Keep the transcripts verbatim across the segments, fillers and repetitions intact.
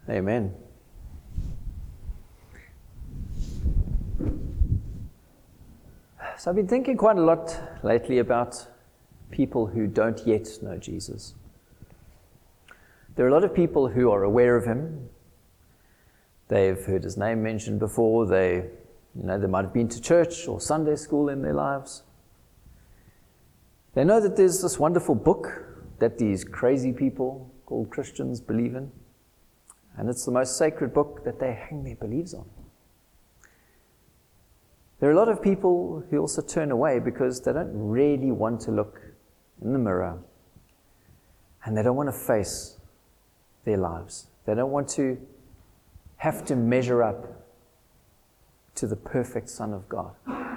Amen. So I've been thinking quite a lot lately about people who don't yet know Jesus. There are a lot of people who are aware of him. They've heard his name mentioned before. They, you know, they might have been to church or Sunday school in their lives. They know that there's this wonderful book that these crazy people called Christians believe in. And it's the most sacred book that they hang their beliefs on. There are a lot of people who also turn away because they don't really want to look in the mirror. And they don't want to face their lives. They don't want to have to measure up to the perfect Son of God.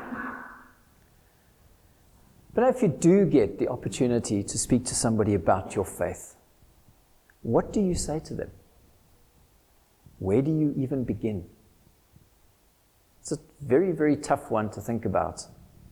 But if you do get the opportunity to speak to somebody about your faith, what do you say to them? Where do you even begin? It's a very, very tough one to think about.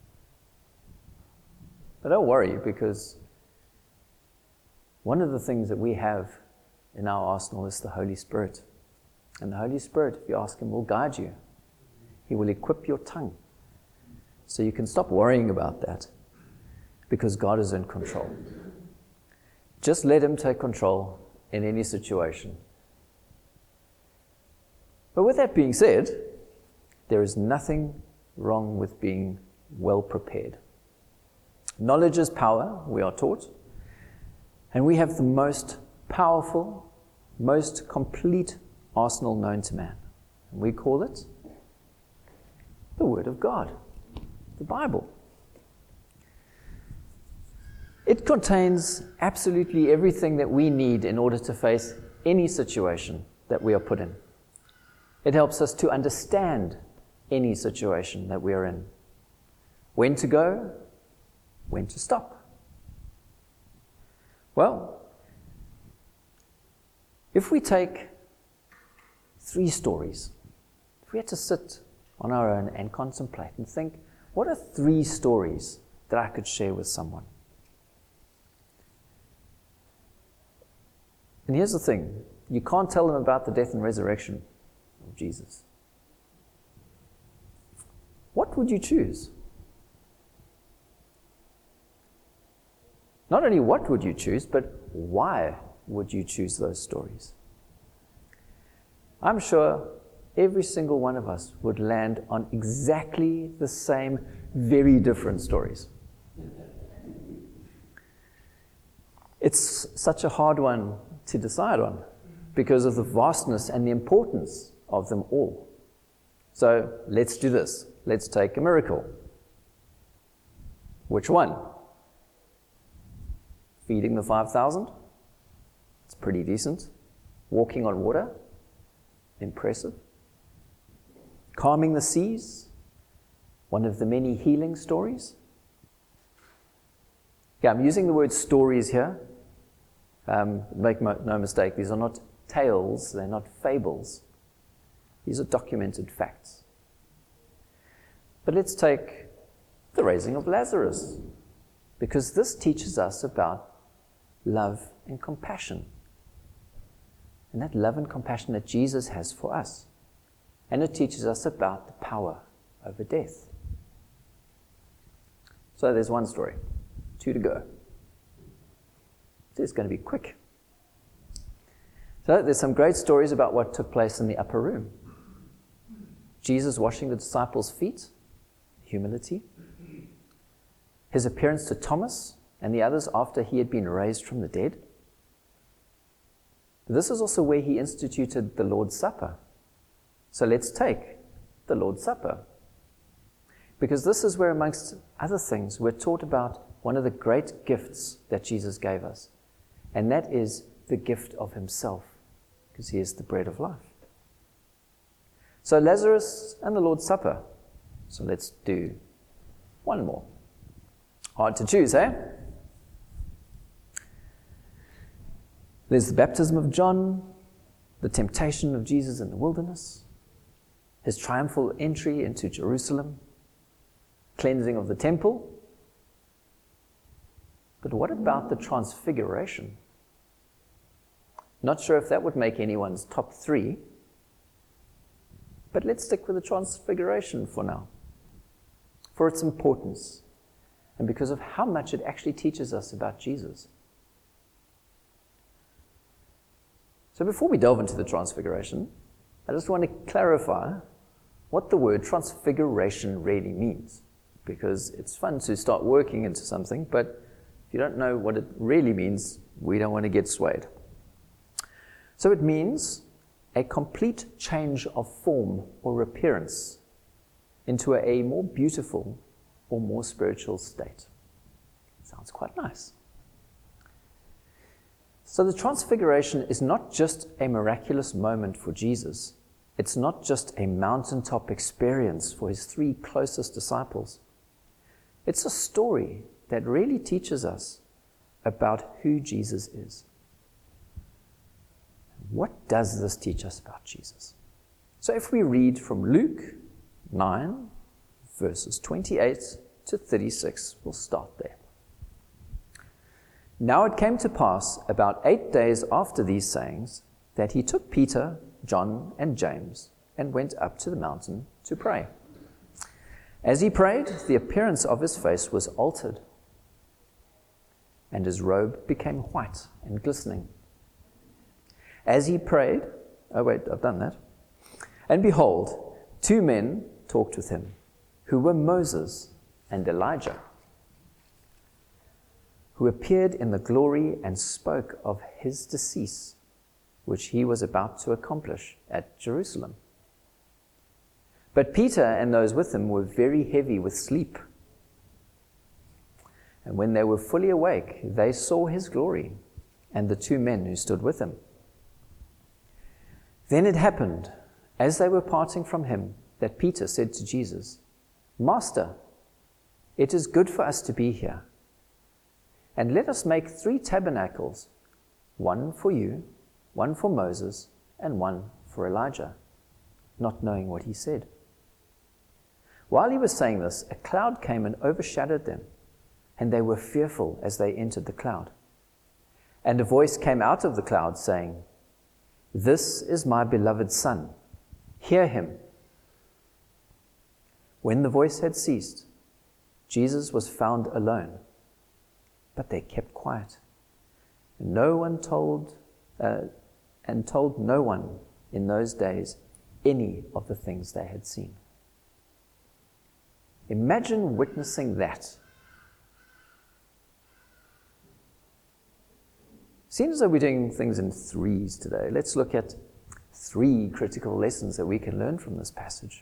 But don't worry, because one of the things that we have in our arsenal is the Holy Spirit. And the Holy Spirit, if you ask him, will guide you. He will equip your tongue. So you can stop worrying about that, because God is in control. Just let him take control in any situation. But with that being said, there is nothing wrong with being well prepared. Knowledge is power, we are taught. And we have the most powerful, most complete arsenal known to man. And we call it the Word of God, the Bible. It contains absolutely everything that we need in order to face any situation that we are put in. It helps us to understand any situation that we are in. When to go, when to stop. Well, if we take three stories, if we had to sit on our own and contemplate and think, what are three stories that I could share with someone? And here's the thing, you can't tell them about the death and resurrection of Jesus. What would you choose? Not only what would you choose, but why would you choose those stories? I'm sure every single one of us would land on exactly the same, very different stories. It's such a hard one to decide on because of the vastness and the importance of them all. So let's do this. Let's take a miracle. Which one? Feeding the five thousand? It's pretty decent. Walking on water? Impressive. Calming the seas? One of the many healing stories? Yeah, I'm using the word stories here. Um, make no mistake, these are not tales, they're not fables. These are documented facts. But let's take the raising of Lazarus, because this teaches us about love and compassion. And that love and compassion that Jesus has for us. And it teaches us about the power over death. So there's one story, two to go. It's going to be quick. So there's some great stories about what took place in the upper room. Jesus washing the disciples' feet, humility. His appearance to Thomas and the others after he had been raised from the dead. This is also where he instituted the Lord's Supper. So let's take the Lord's Supper. Because this is where, amongst other things, we're taught about one of the great gifts that Jesus gave us. And that is the gift of himself, because he is the bread of life. So Lazarus and the Lord's Supper. So let's do one more. Hard to choose, eh? There's the baptism of John, the temptation of Jesus in the wilderness, his triumphal entry into Jerusalem, cleansing of the temple. But what about the transfiguration? Not sure if that would make anyone's top three, but let's stick with the Transfiguration for now, for its importance, and because of how much it actually teaches us about Jesus. So before we delve into the Transfiguration, I just want to clarify what the word transfiguration really means, because it's fun to start working into something, but if you don't know what it really means, we don't want to get swayed. So it means a complete change of form or appearance into a more beautiful or more spiritual state. Sounds quite nice. So the Transfiguration is not just a miraculous moment for Jesus. It's not just a mountaintop experience for his three closest disciples. It's a story that really teaches us about who Jesus is. What does this teach us about Jesus? So if we read from Luke nine, verses twenty-eight to thirty-six, we'll start there. Now it came to pass about eight days after these sayings that he took Peter, John, and James and went up to the mountain to pray. As he prayed, the appearance of his face was altered, and his robe became white and glistening. As he prayed, oh wait, I've done that. And behold, two men talked with him, who were Moses and Elijah, who appeared in the glory and spoke of his decease, which he was about to accomplish at Jerusalem. But Peter and those with him were very heavy with sleep. And when they were fully awake, they saw his glory and the two men who stood with him. Then it happened, as they were parting from him, that Peter said to Jesus, Master, it is good for us to be here. And let us make three tabernacles, one for you, one for Moses, and one for Elijah, not knowing what he said. While he was saying this, a cloud came and overshadowed them, and they were fearful as they entered the cloud. And a voice came out of the cloud saying, This is my beloved Son, hear him. When the voice had ceased, Jesus was found alone, but they kept quiet. No one told, uh, and told no one in those days any of the things they had seen. Imagine witnessing that. Seems as though we're doing things in threes today. Let's look at three critical lessons that we can learn from this passage.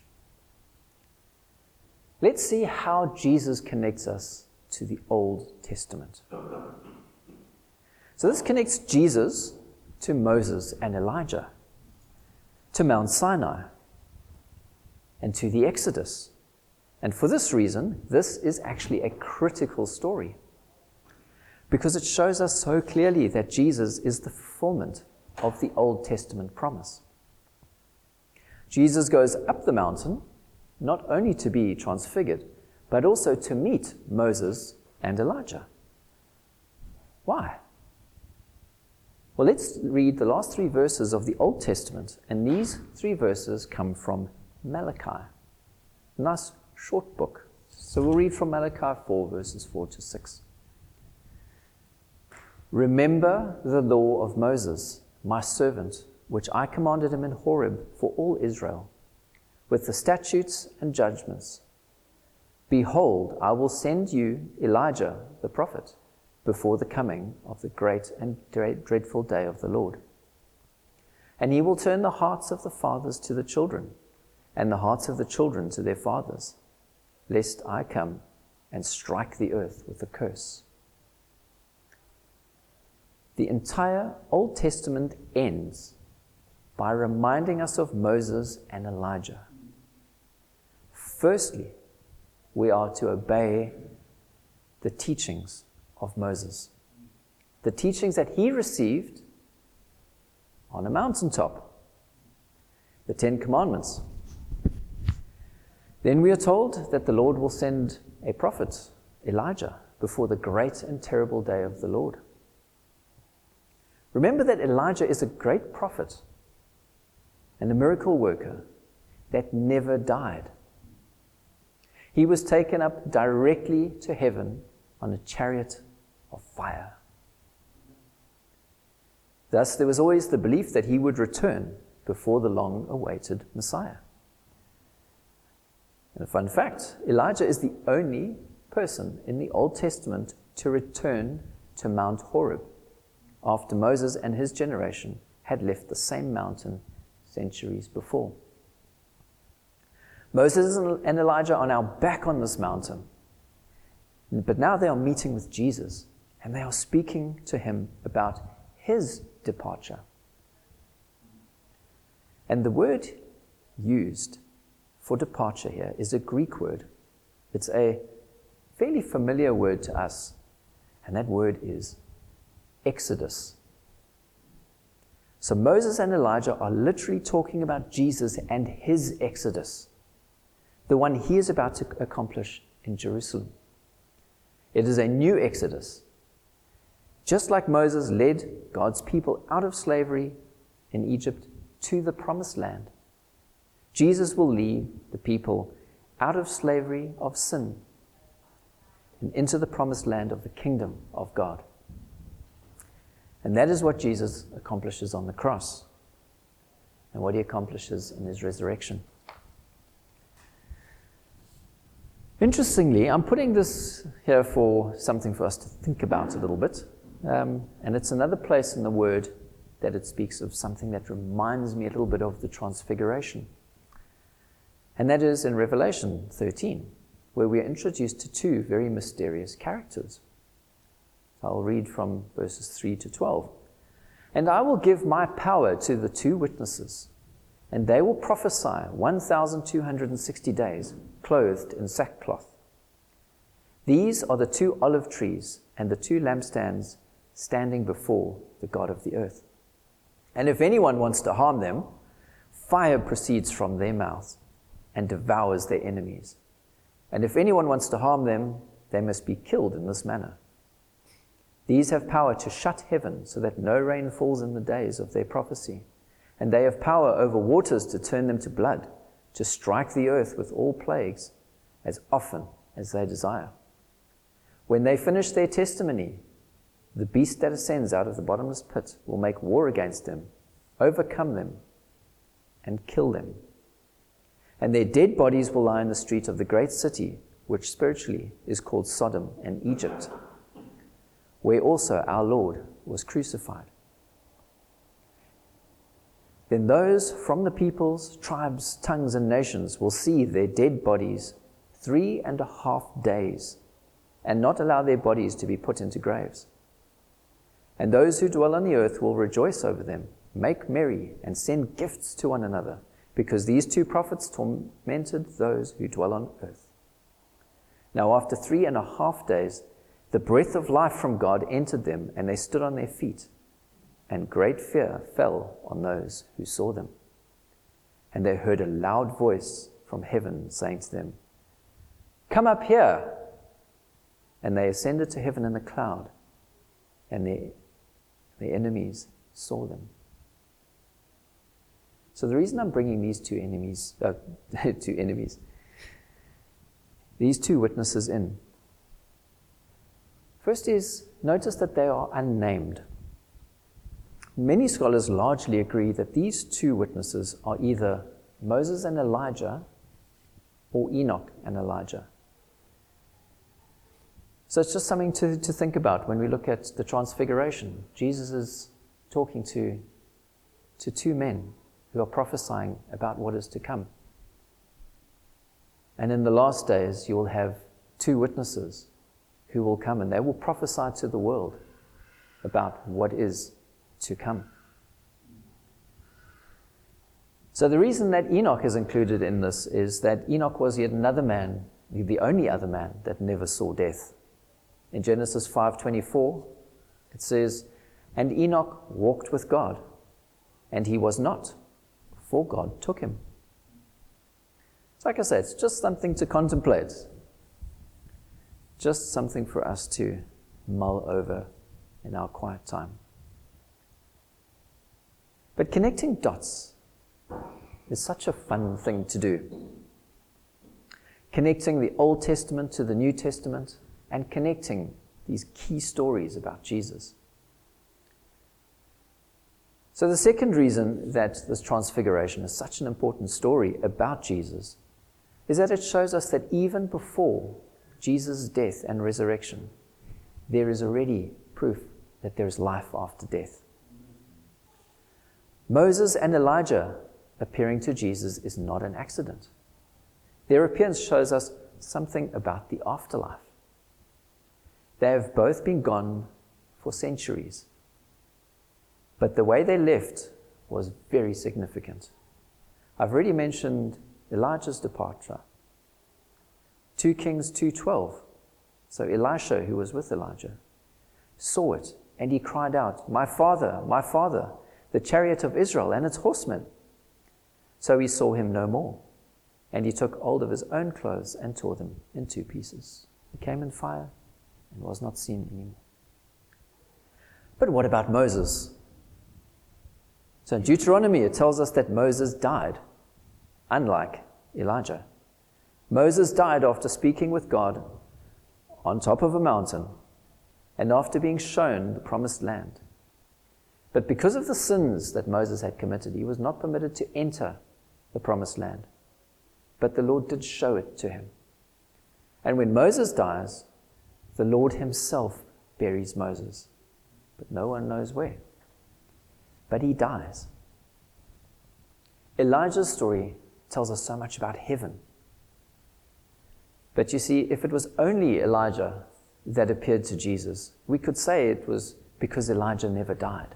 Let's see how Jesus connects us to the Old Testament. So this connects Jesus to Moses and Elijah, to Mount Sinai, and to the Exodus. And for this reason, this is actually a critical story, because it shows us so clearly that Jesus is the fulfillment of the Old Testament promise. Jesus goes up the mountain not only to be transfigured, but also to meet Moses and Elijah. Why? Well, let's read the last three verses of the Old Testament, and these three verses come from Malachi. Nice short book. So we'll read from Malachi four, verses four to six. Remember the law of Moses, my servant, which I commanded him in Horeb for all Israel, with the statutes and judgments. Behold, I will send you Elijah the prophet before the coming of the great and dreadful day of the Lord. And he will turn the hearts of the fathers to the children, and the hearts of the children to their fathers, lest I come and strike the earth with a curse. The entire Old Testament ends by reminding us of Moses and Elijah. Firstly, we are to obey the teachings of Moses, the teachings that he received on a mountaintop, the Ten Commandments. Then we are told that the Lord will send a prophet, Elijah, before the great and terrible day of the Lord. Remember that Elijah is a great prophet and a miracle worker that never died. He was taken up directly to heaven on a chariot of fire. Thus, there was always the belief that he would return before the long-awaited Messiah. And a fun fact, Elijah is the only person in the Old Testament to return to Mount Horeb after Moses and his generation had left the same mountain centuries before. Moses and Elijah are now back on this mountain, but now they are meeting with Jesus, and they are speaking to him about his departure. And the word used for departure here is a Greek word. It's a fairly familiar word to us, and that word is Exodus. So Moses and Elijah are literally talking about Jesus and his Exodus, the one he is about to accomplish in Jerusalem. It is a new Exodus. Just like Moses led God's people out of slavery in Egypt to the promised land, Jesus will lead the people out of slavery of sin and into the promised land of the kingdom of God. And that is what Jesus accomplishes on the cross and what he accomplishes in his resurrection. Interestingly, I'm putting this here for something for us to think about a little bit. Um, and it's another place in the Word that it speaks of something that reminds me a little bit of the Transfiguration. And that is in Revelation thirteen, where we are introduced to two very mysterious characters. I'll read from verses three to twelve. And I will give my power to the two witnesses, and they will prophesy one thousand two hundred sixty days, clothed in sackcloth. These are the two olive trees and the two lampstands standing before the God of the earth. And if anyone wants to harm them, fire proceeds from their mouths and devours their enemies. And if anyone wants to harm them, they must be killed in this manner. These have power to shut heaven so that no rain falls in the days of their prophecy. And they have power over waters to turn them to blood, to strike the earth with all plagues as often as they desire. When they finish their testimony, the beast that ascends out of the bottomless pit will make war against them, overcome them, and kill them. And their dead bodies will lie in the street of the great city, which spiritually is called Sodom and Egypt, where also our Lord was crucified. Then those from the peoples, tribes, tongues, and nations will see their dead bodies three and a half days, and not allow their bodies to be put into graves. And those who dwell on the earth will rejoice over them, make merry, and send gifts to one another, because these two prophets tormented those who dwell on earth. Now after three and a half days, the breath of life from God entered them, and they stood on their feet, and great fear fell on those who saw them. And they heard a loud voice from heaven saying to them, "Come up here." And they ascended to heaven in a cloud, and their, their enemies saw them. So the reason I'm bringing these two enemies, uh, two enemies, these two witnesses in, first is, notice that they are unnamed. Many scholars largely agree that these two witnesses are either Moses and Elijah or Enoch and Elijah. So it's just something to, to think about when we look at the Transfiguration. Jesus is talking to, to two men who are prophesying about what is to come. And in the last days, you will have two witnesses who will come, and they will prophesy to the world about what is to come. So the reason that Enoch is included in this is that Enoch was yet another man, the only other man that never saw death. In Genesis five twenty-four, it says, "And Enoch walked with God, and he was not, for God took him." So like I said, it's just something to contemplate. Just something for us to mull over in our quiet time. But connecting dots is such a fun thing to do. Connecting the Old Testament to the New Testament and connecting these key stories about Jesus. So the second reason that this transfiguration is such an important story about Jesus is that it shows us that even before Jesus' death and resurrection, there is already proof that there is life after death. Moses and Elijah appearing to Jesus is not an accident. Their appearance shows us something about the afterlife. They have both been gone for centuries. But the way they left was very significant. I've already mentioned Elijah's departure. two Kings two twelve. So Elisha, who was with Elijah, saw it, and he cried out, "My father, my father, the chariot of Israel and its horsemen." So he saw him no more, and he took hold of his own clothes and tore them in two pieces. He came in fire and was not seen anymore. But what about Moses? So in Deuteronomy, it tells us that Moses died, unlike Elijah. Moses died after speaking with God on top of a mountain and after being shown the promised land. But because of the sins that Moses had committed, he was not permitted to enter the promised land. But the Lord did show it to him. And when Moses dies, the Lord himself buries Moses. But no one knows where. But he dies. Elijah's story tells us so much about heaven. But you see, if it was only Elijah that appeared to Jesus, we could say it was because Elijah never died.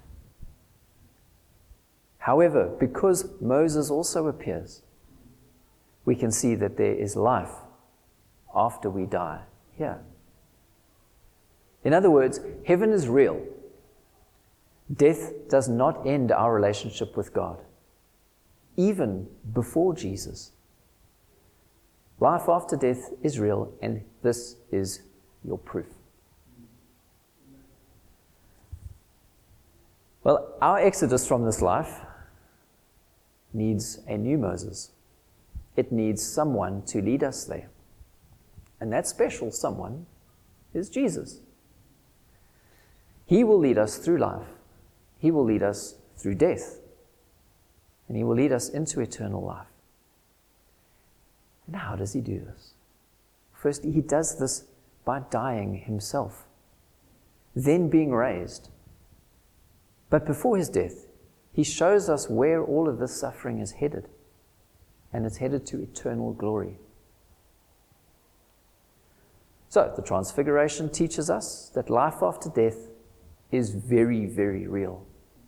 However, because Moses also appears, we can see that there is life after we die here. In other words, heaven is real. Death does not end our relationship with God, even before Jesus. Life after death is real, and this is your proof. Well, our exodus from this life needs a new Moses. It needs someone to lead us there. And that special someone is Jesus. He will lead us through life. He will lead us through death. And he will lead us into eternal life. And how does he do this? First, he does this by dying himself, then being raised. But before his death, he shows us where all of this suffering is headed. And it's headed to eternal glory. So, the Transfiguration teaches us that life after death is very, very real.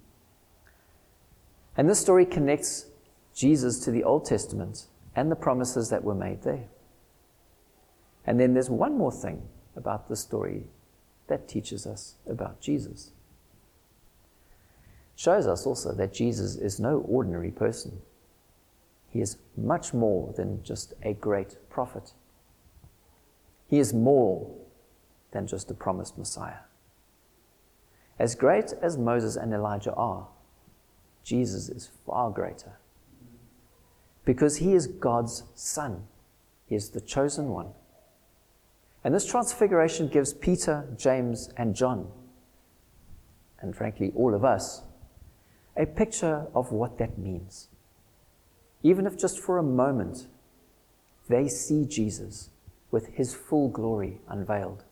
And this story connects Jesus to the Old Testament and the promises that were made there. And then there's one more thing about this story that teaches us about Jesus. It shows us also that Jesus is no ordinary person. He is much more than just a great prophet. He is more than just a promised Messiah. As great as Moses and Elijah are, Jesus is far greater. Because he is God's Son. He is the chosen one. And this transfiguration gives Peter, James, and John, and frankly all of us, a picture of what that means. Even if just for a moment, they see Jesus with his full glory unveiled.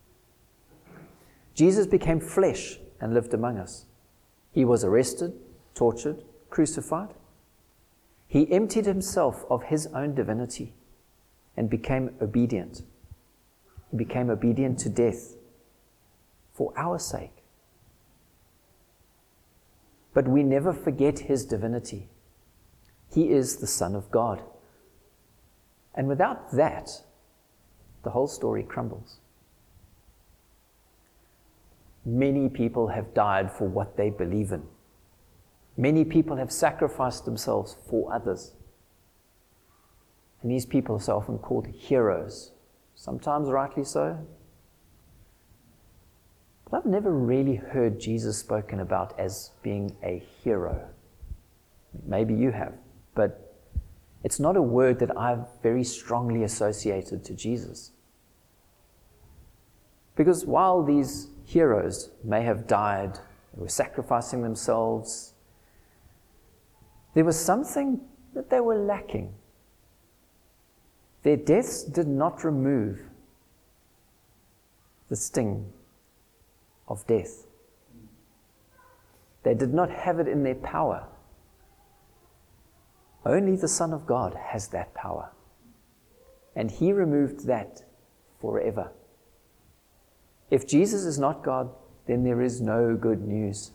Jesus became flesh and lived among us. He was arrested, tortured, crucified. He emptied himself of his own divinity and became obedient. He became obedient to death for our sake. But we never forget his divinity. He is the Son of God. And without that, the whole story crumbles. Many people have died for what they believe in. Many people have sacrificed themselves for others. And these people are so often called heroes, sometimes rightly so. But I've never really heard Jesus spoken about as being a hero Maybe you have, but it's not a word that I've very strongly associated to Jesus. Because while these heroes may have died, they were sacrificing themselves, there was something that they were lacking. Their deaths did not remove the sting of death. They did not have it in their power. Only the Son of God has that power. And He removed that forever. If Jesus is not God, then there is no good news.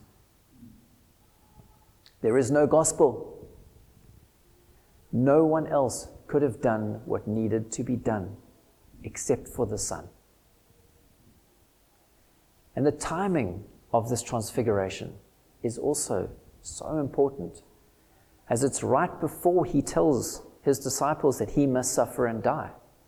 There is no gospel. No one else could have done what needed to be done except for the Son. And the timing of this transfiguration is also so important, as it's right before He tells His disciples that He must suffer and die,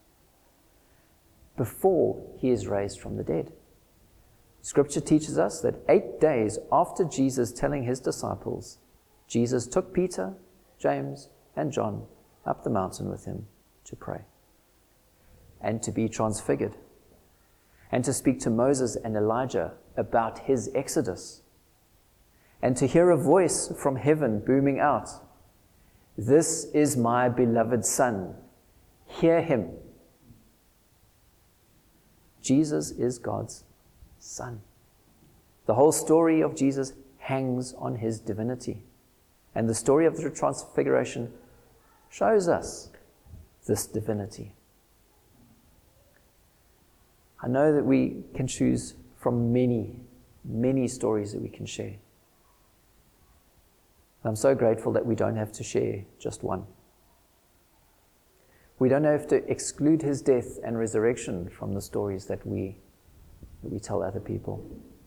before He is raised from the dead. Scripture teaches us that eight days after Jesus telling His disciples, Jesus took Peter, James, and John up the mountain with Him to pray and to be transfigured and to speak to Moses and Elijah about his exodus and to hear a voice from heaven booming out, "This is my beloved Son, hear Him." Jesus is God's Son. The whole story of Jesus hangs on His divinity. And the story of the Transfiguration shows us this divinity. I know that we can choose from many, many stories that we can share. And I'm so grateful that we don't have to share just one. We don't have to exclude His death and resurrection from the stories that we that we tell other people.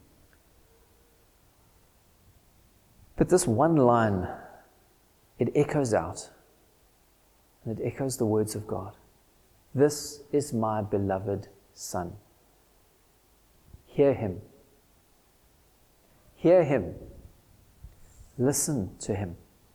But this one line, it echoes out, and it echoes the words of God. "This is my beloved Son. Hear Him. Hear Him. Listen to Him.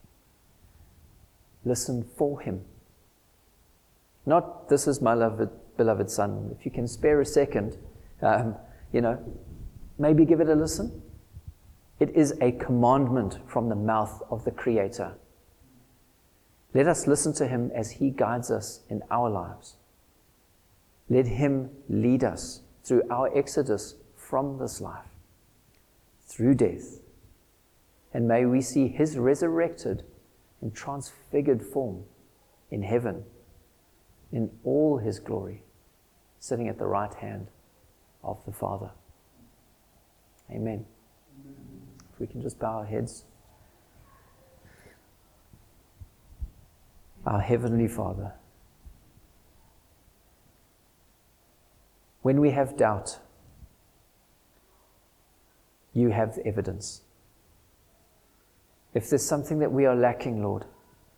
Listen for Him." Not, "This is my beloved, beloved Son." If you can spare a second, um, you know, maybe give it a listen. It is a commandment from the mouth of the Creator. Let us listen to Him as He guides us in our lives. Let Him lead us through our exodus from this life, through death. And may we see His resurrected and transfigured form in heaven, in all His glory, sitting at the right hand of the Father. Amen. If we can just bow our heads. Our Heavenly Father, when we have doubt, You have evidence. If there's something that we are lacking, Lord,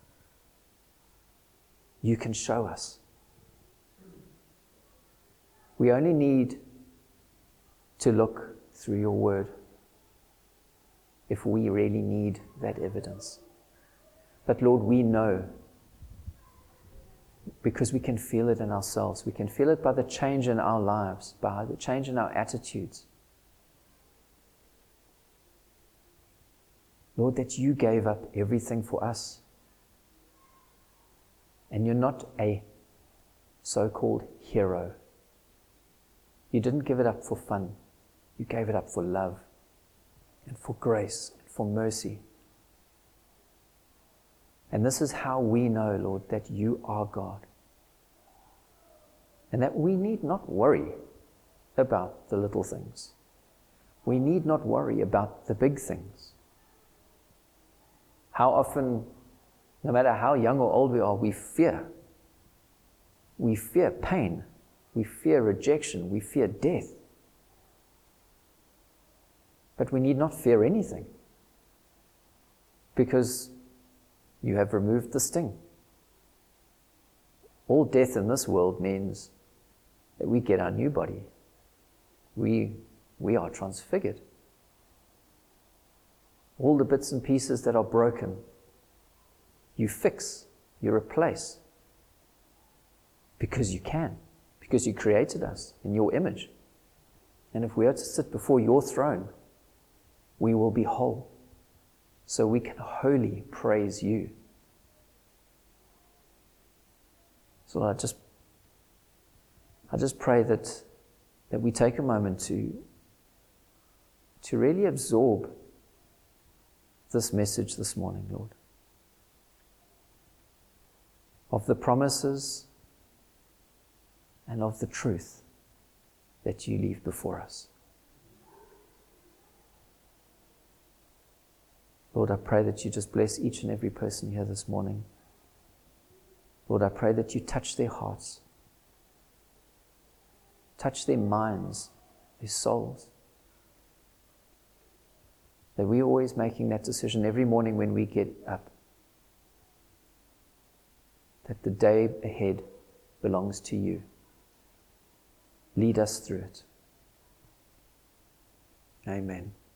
You can show us. We only need to look through Your word if we really need that evidence. But Lord, we know, because we can feel it in ourselves. We can feel it by the change in our lives, by the change in our attitudes. Lord, that You gave up everything for us. And You're not a so-called hero. You didn't give it up for fun. You gave it up for love and for grace and for mercy. And this is how we know, Lord, that You are God. And that we need not worry about the little things. We need not worry about the big things. How often, no matter how young or old we are, we fear. We fear pain. We fear rejection. We fear death. But we need not fear anything, because You have removed the sting. All death in this world means that we get our new body. We, we are transfigured. All the bits and pieces that are broken, you fix, you replace, because you can, because you created us in your image. And if we are to sit before your throne, we will be whole, so we can wholly praise you. So I just, I just pray that, that we take a moment to, to really absorb this message this morning, Lord, of the promises and of the truth that you leave before us. Lord, I pray that you just bless each and every person here this morning. Lord, I pray that you touch their hearts, touch their minds, their souls. That we're always making that decision every morning when we get up, that the day ahead belongs to you. Lead us through it. Amen.